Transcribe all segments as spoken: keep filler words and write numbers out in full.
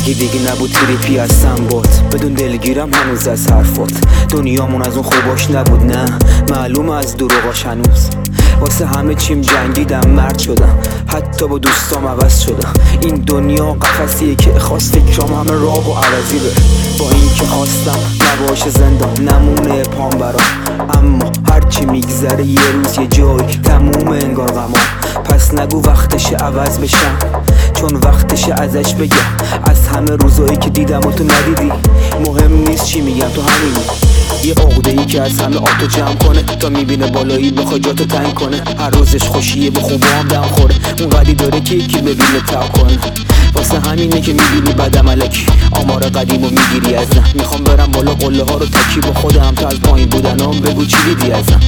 اگه دیگه نبود تریپی از سنبات، بدون دلگیرم هنوز از حرفات. دنیامون از اون خوباش نبود، نه معلوم از دروغاش هنوز. واسه همه چیم جنگیدم، مرد شدم، حتی با دوستام عوض شدم. این دنیا قفسیه که خواست فکرام همه راه و عوضی بره. با این که خواستم نباشه زندان، نمونه پام برام، اما هرچی میگذره یه روز یه جای تموم انگار غمان. پس نگو وقتشه عوض بشم، چون وقتشه ازش بگم. از همه روزایی که دیدم و تو ندیدی، مهم نیست چی میگم، تو همینی. یه عقده ای که از همه آتو جمع کنه، تا میبینه بالایی بخوای جاتو تنگ کنه. هر روزش خوشیه به خوبه هم دم خوره، اون قدی داره که یکی ببینه تب کنه. واسه همینه که میبینی بدم علکی آمار قدیم و میگیری ازم. میخوام برم بالا قله ها رو تکی با خودم، تا از پایین بودنام بگو چی دیدی ازم.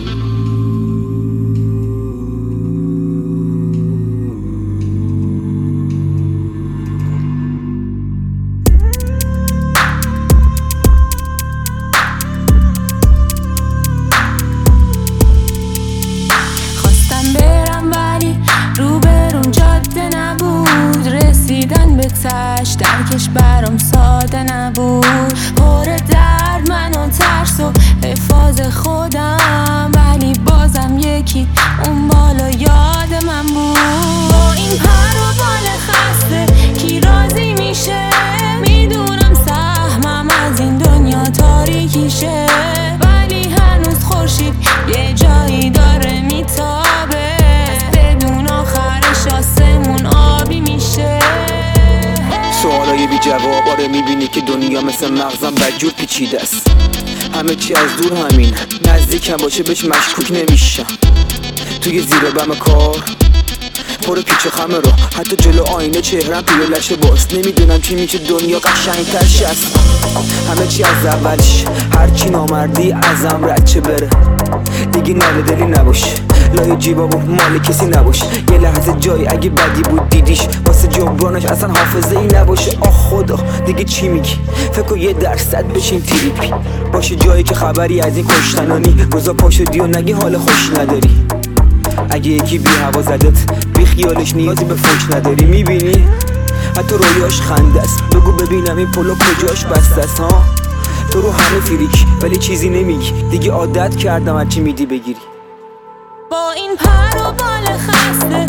تش درکش برام ساده نبود، پر درد من و ترس و حفاظ خودم، ولی بازم یکی اون بالا یاد من بود. با این پر و بال خسته کی راضی میشه؟ میدونم سهمم از این دنیا تاریکیشه، ولی هنوز خورشید یه جایی داره میتابه. بدون آخرش آسمون آبی میشه. سوالای بی جواب، آره میبینی که دنیا مثل مغزم بدجور پیچیده است. همه چی از دور همین، نزدیکم باشه بهش مشکوک نمیشم. توی زیر بم کار پر پیچ و خمه رو، حتی جلو آینه چهرم توی لشه باست. نمیدونم چی میشه دنیا قشنگتر شست. همه چی از اولش، هرچی نامردی ازم رد چه بره. دیگه ناله دلی نباشه، لای جیبا و مال کسی نباشه. یه لحظه جایی اگه بدی بود دیدیش، واسه جبرانش اصلا حافظه ای نباشه. آخ خدا دیگه چی میگی؟ فکر کن یه درصد بشین تریپی باشه جایی که خبری از این کشتنانی. گذار پاشدی و نگی حال خوش نداری. اگه یکی بی هوا زدت، بی خیالش نیازی به فوش نداری. میبینی حتی رویاش خنده است، بگو ببینم این پلو کجاش بسته است ها. تو رو همه فریک ولی چیزی نمیگی، دیگه عادت کردم هرچی میدی بگیری. با این پر و بال خسته